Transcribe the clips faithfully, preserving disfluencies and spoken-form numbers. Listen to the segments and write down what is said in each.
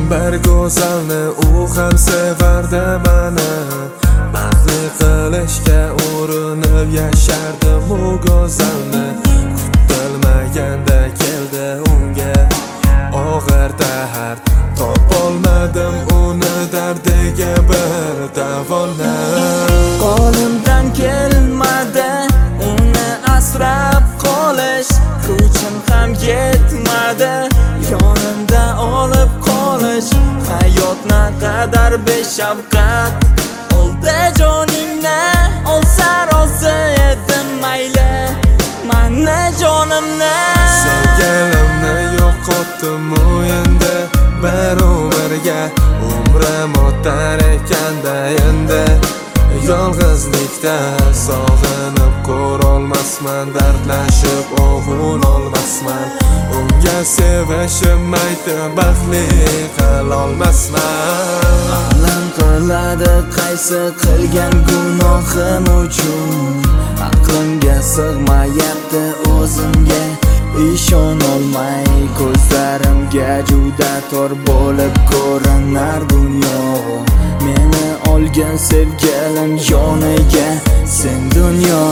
Bir go'zalni u ham sevardi meni, baxtli qilishga urinib yashardim u go'zalni. Kutilmaganda keldi unga og'ir dard, topolmadim uni dardiga bir davona. Qo'limdan kelmadi uni asrab qolish, kuchim ham yetmadi yonimda olib qolish. Hayot naqadar beshafqat, oldi joningni olsa rozi edim mayli, mani jonimni. Sevgilimni yo'qotdim endi barobarga, umrim o'tar ekanda endi. Yolg'izlikda sog'inib ko'rolmasman, dardlashib o'g'il olmasman. Unga sevishim aytdi baxtli qilolmasman. Alam qiladi qaysi qilgan gunohim uchun, aqlimga sig'mayapti o'zimga ishonolmay. Ko'zlarimga juda tor bo'lib ko'rinar dunyo, meni olgan sevgilim yoniga sen dunyo.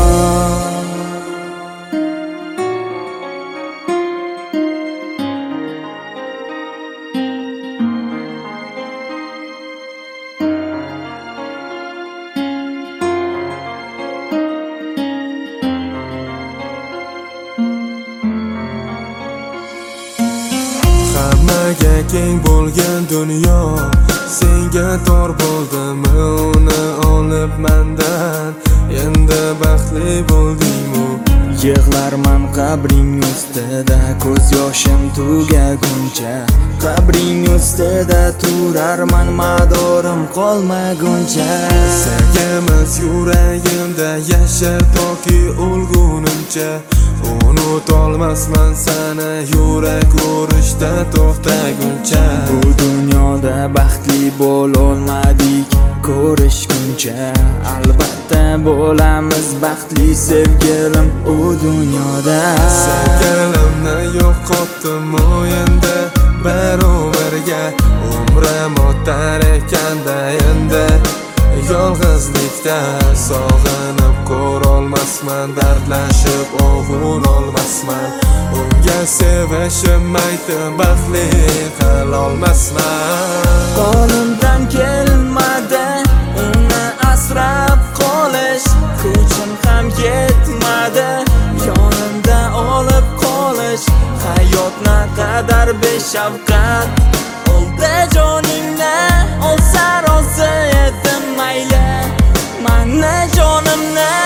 Hammaga keng bo'lgan dunyo senga tor bo'ldimi? Uni olib mendan endi baxtli bo'ldingmi? Yig'larman qabring ustida ko'z yoshim tugaguncha, qabring ustida turarman madorim qolmaguncha. Sevgimiz yuragimda yashar toki o'lgunimcha, unutolmasman seni yurak urishda to'xtaguncha. Bu dunyoda baxtli bo'lolmadik ko'rishguncha, albatta bo'lamiz baxtli sevgilim u dunyoda. Sevgilimni yo'qotdim endi barobarga, umrim o'tar ekanda endi. Yolg'izlikda sog'inib ko'rolmasman, dardlashib o'g'il olmasman. Unga sevishim aytdi baxtli qilolmasman. Qo'limdan kelmadi uni asrab qolish, kuchim ham yetmadi yonimda olib qolish. Hayot naqadar beshafqat, oldi joningni olsa rozi edim mayli, mani jonimni.